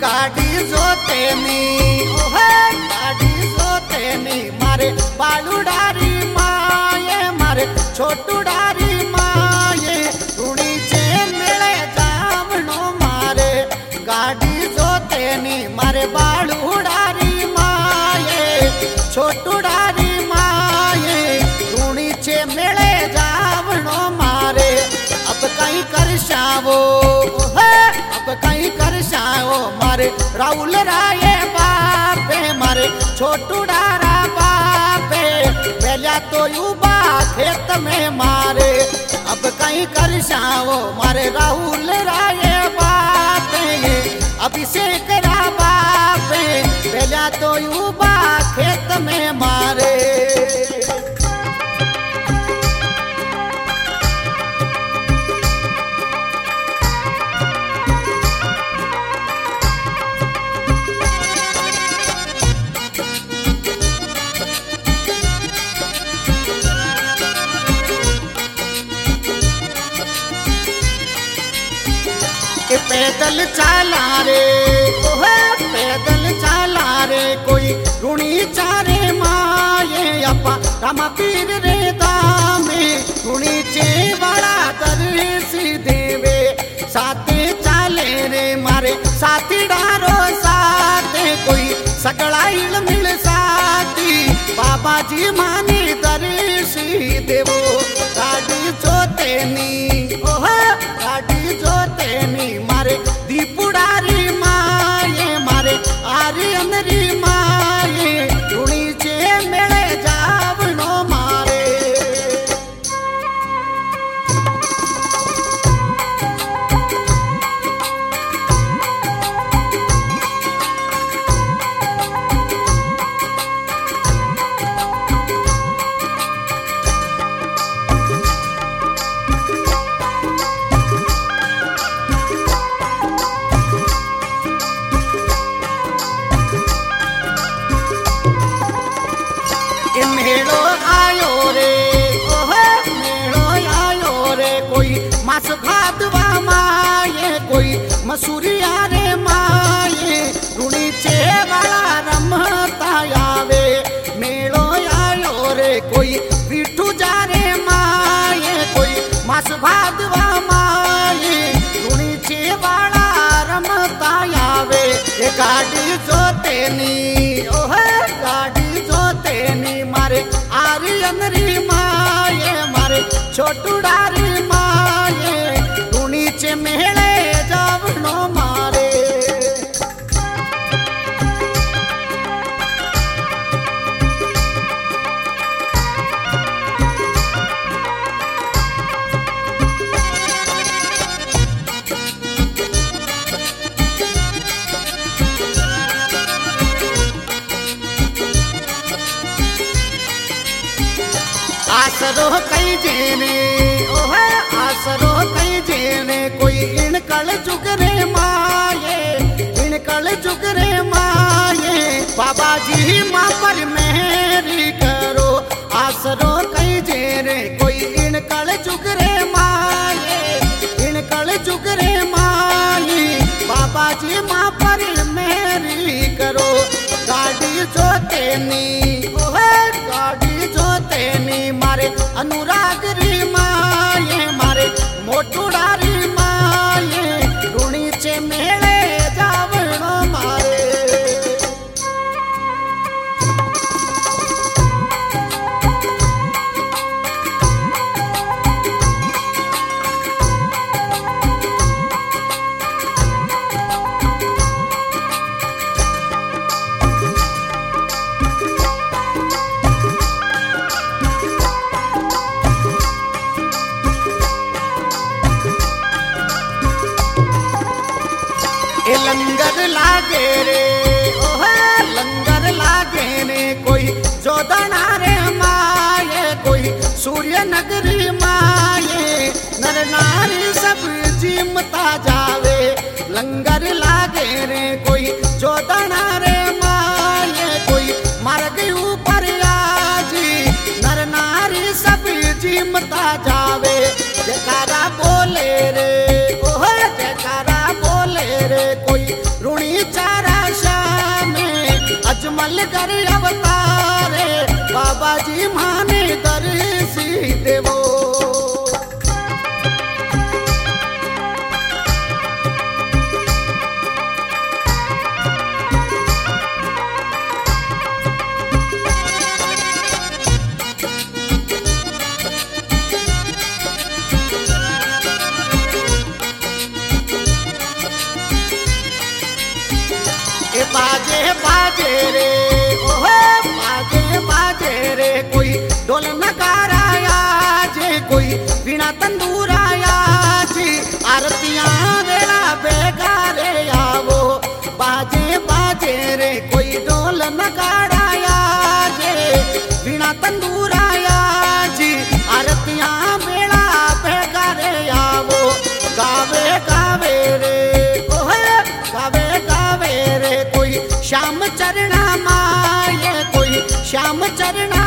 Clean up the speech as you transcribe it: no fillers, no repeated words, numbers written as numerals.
गाड़ी जोतेनी ओहे गाड़ी जोतेनी मारे बालुडारी माये मारे छोटुडारी माये रुणी चे मेले जावणो मारे गाड़ी जोतेनी मारे बालुडारी माये छोटुडारी माये रुणी चे मेले जावणो मारे अब कहीं कर शावो अब कहीं कर शावो मारे राहुल राये बापे मारे छोटुडारा बापे पहला तो युवा खेत में मारे अब कहीं कर शावो मारे राहुल राये बापे अभिषेक रा बापे पहला तो युवा खेत में मारे पैदल चाला रे ओहे पैदल चाला रे कोई रुणी चारे माये अपा रामा पीर रे दामे रुणी चे वाला दर्शी देवे साथे चाले रे मारे साथी डारो साथे कोई सगड़ा इल मिल साथी बाबा जी माने दर्शी देवो गाड़ी जोतेनी ओहे गाड़ी जोतेनी मारे दीपुडारी माये मारे आर्यनरी माये रुणी चे मेले जावणो मारे मेलो आयो रे ओहे मेलो आयो रे कोई मास भादवा माये कोई मसूरिया रे माये रुणी चे वाला रमता आवे मेलो आयो रे कोई पीठू जा रे माये कोई मास भादवा माये रुणी चे वाला रमता आवे ये गाड़ी जोतेनी ओहे गाड़ी जोतेनी मारे आर्यनरी माये मारे छोटुडारी माये रुणी चे मेले जावणो मारे आसरो कई जेने ओहे आसरो कई जेने कोई इनकल जुगरे माये इनकल जुगरे माये बाबा जी माँ पर मेहरी करो आसरो कई जेने कोई इनकल जुगरे माये इनकल जुगरे माये बाबा जी माँ पर मेहरी करो गाड़ी जोतेनी ओहे गाड़ी जोतेनी मारे अनुराग री माये मारे मोटुडारी माये रुणी चे मेले जावणो मारे लंगर लागे रे ओहे लंगर लागे रे कोई जोदना रे माये कोई सूर्य नगरी माये नर नारी सब जिमता जावे लंगर लागे रे कोई जोदना रे माये कोई मार्ग ऊपर आजी नर नारी सब जिमता जावे जयकारा बोले रे ओहे जयकारा बोले रे कोई रुणी कर अवतारे बाबा जी माने दर्शी देवो। बाजे बाजे रे ओहे बाजे बाजे रे कोई ढोल नगारा आया जे कोई बिना तंदूर आया जी आरतियां वेला बेगारे आवो। बाजे बाजे रे कोई ढोल नगारा आया जे बिना तंदूर आया जी आरतियां वेला बेगारे आवो। गावे गावे रे ओहे गावे गावे रे कोई श्याम चरणा माये कोई श्याम चरणा